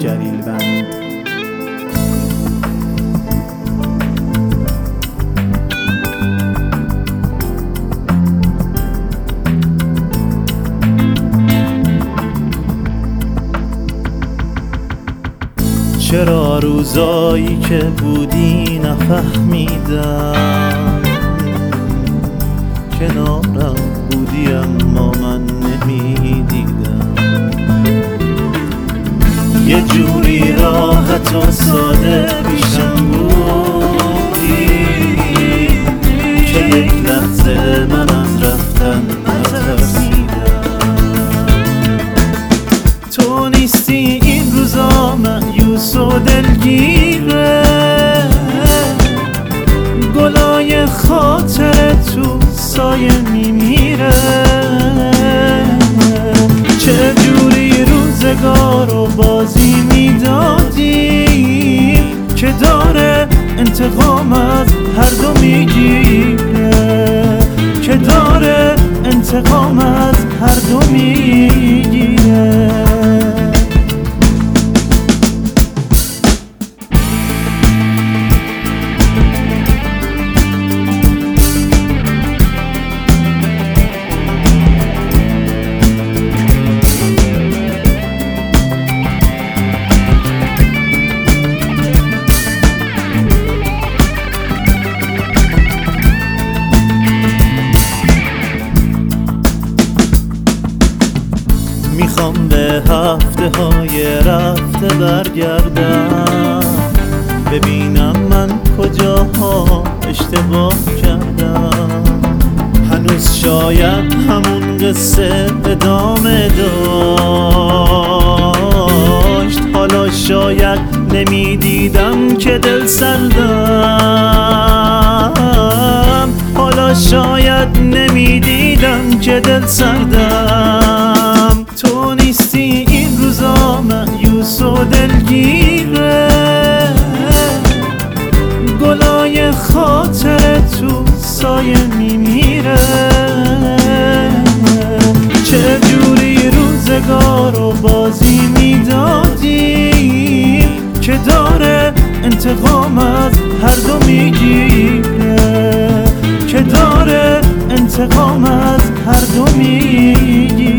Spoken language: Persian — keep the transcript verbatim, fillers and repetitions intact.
گلیل بند. چرا روزایی که بودی نفهمیدم، کنارم بودی اما من نمیدیدم. یه جوری راحت و ساده پیشم بودی که یک لحظه من از رفتن نترسیدم. تو نیستی این روزا مایوس و دلگیره، گلای خاطر تو سایه میمیره. چه جوری روزگارو بازی میدادیم که داره انتقام از هر دو میگیره، که داره انتقام از هر دو میگیره. میخوام به هفته های رفته برگردم، ببینم من کجاها اشتباه کردم. هنوز شاید همون قصه ادامه داشت، حالا شاید نمیدیدم که دل سردم، حالا شاید نمیدیدم که دل سردم. تو نیستی این روزا مایوس و دلگیره، گلای خاطر تو سایه میمیره. چه جوری روزگارو بازی میدادیم که داره انتقام از هر دو میگیره، که داره انتقام از هر دو میگیره.